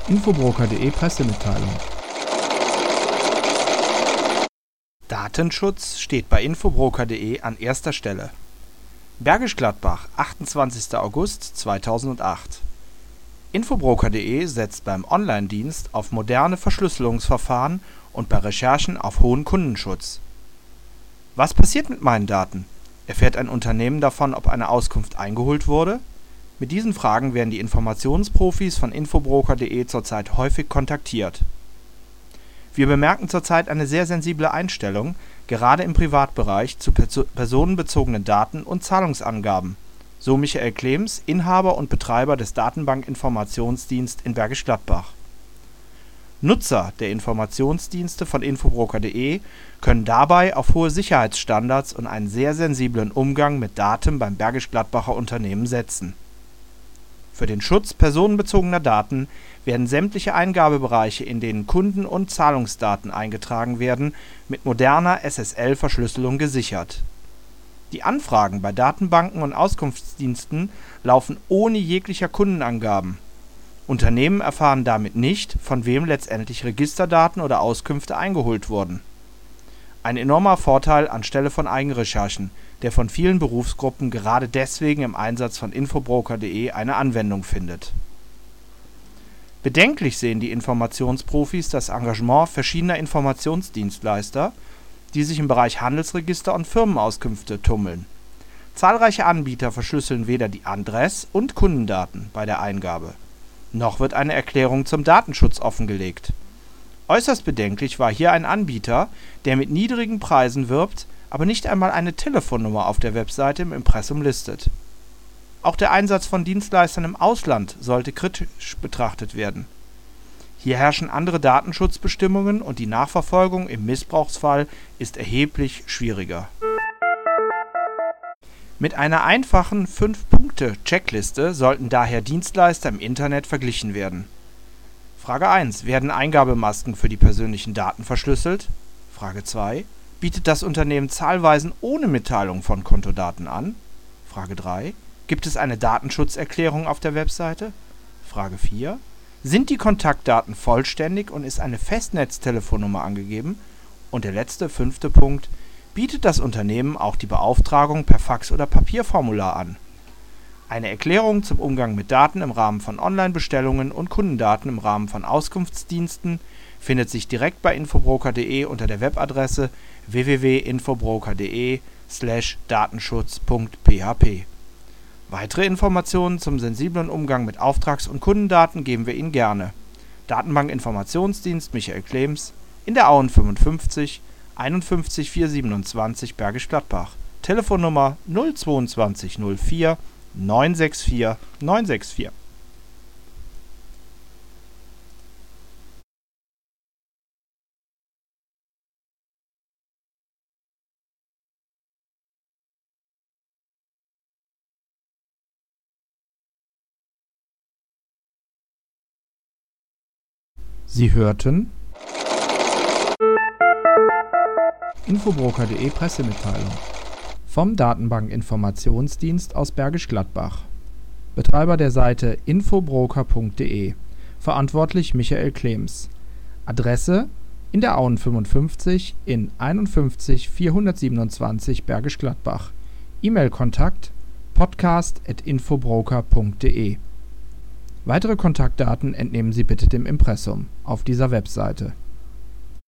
Infobroker.de Pressemitteilung. Datenschutz steht bei Infobroker.de an erster Stelle. Bergisch Gladbach, 28. August 2008. Infobroker.de setzt beim Online-Dienst auf moderne Verschlüsselungsverfahren und bei Recherchen auf hohen Kundenschutz. Was passiert mit meinen Daten? Erfährt ein Unternehmen davon, ob eine Auskunft eingeholt wurde? Mit diesen Fragen werden die Informationsprofis von Infobroker.de zurzeit häufig kontaktiert. Wir bemerken zurzeit eine sehr sensible Einstellung, gerade im Privatbereich, zu personenbezogenen Daten und Zahlungsangaben, so Michael Klems, Inhaber und Betreiber des Datenbank-Informationsdienst in Bergisch Gladbach. Nutzer der Informationsdienste von Infobroker.de können dabei auf hohe Sicherheitsstandards und einen sehr sensiblen Umgang mit Daten beim Bergisch Gladbacher Unternehmen setzen. Für den Schutz personenbezogener Daten werden sämtliche Eingabebereiche, in denen Kunden- und Zahlungsdaten eingetragen werden, mit moderner SSL-Verschlüsselung gesichert. Die Anfragen bei Datenbanken und Auskunftsdiensten laufen ohne jeglicher Kundenangaben. Unternehmen erfahren damit nicht, von wem letztendlich Registerdaten oder Auskünfte eingeholt wurden. Ein enormer Vorteil anstelle von Eigenrecherchen, der von vielen Berufsgruppen gerade deswegen im Einsatz von Infobroker.de eine Anwendung findet. Bedenklich sehen die Informationsprofis das Engagement verschiedener Informationsdienstleister, die sich im Bereich Handelsregister und Firmenauskünfte tummeln. Zahlreiche Anbieter verschlüsseln weder die Adress- und Kundendaten bei der Eingabe, noch wird eine Erklärung zum Datenschutz offengelegt. Äußerst bedenklich war hier ein Anbieter, der mit niedrigen Preisen wirbt, aber nicht einmal eine Telefonnummer auf der Webseite im Impressum listet. Auch der Einsatz von Dienstleistern im Ausland sollte kritisch betrachtet werden. Hier herrschen andere Datenschutzbestimmungen und die Nachverfolgung im Missbrauchsfall ist erheblich schwieriger. Mit einer einfachen 5-Punkte-Checkliste sollten daher Dienstleister im Internet verglichen werden. Frage 1. Werden Eingabemasken für die persönlichen Daten verschlüsselt? Frage 2. Bietet das Unternehmen Zahlweisen ohne Mitteilung von Kontodaten an? Frage 3. Gibt es eine Datenschutzerklärung auf der Webseite? Frage 4. Sind die Kontaktdaten vollständig und ist eine Festnetztelefonnummer angegeben? Und der letzte, 5. Punkt. Bietet das Unternehmen auch die Beauftragung per Fax oder Papierformular an? Eine Erklärung zum Umgang mit Daten im Rahmen von Online-Bestellungen und Kundendaten im Rahmen von Auskunftsdiensten findet sich direkt bei Infobroker.de unter der Webadresse www.infobroker.de/datenschutz.php. Weitere Informationen zum sensiblen Umgang mit Auftrags- und Kundendaten geben wir Ihnen gerne. Datenbank-Informationsdienst Michael Klems in der Auen 55 51 427 Bergisch Gladbach. Telefonnummer 022 04 964 964. Sie hörten Infobroker.de Pressemitteilung vom Datenbank-Informationsdienst aus Bergisch Gladbach. Betreiber der Seite infobroker.de. Verantwortlich Michael Klems. Adresse in der Auen 55 in 51 427 Bergisch Gladbach. E-Mail-Kontakt podcast@infobroker.de. Weitere Kontaktdaten entnehmen Sie bitte dem Impressum auf dieser Webseite.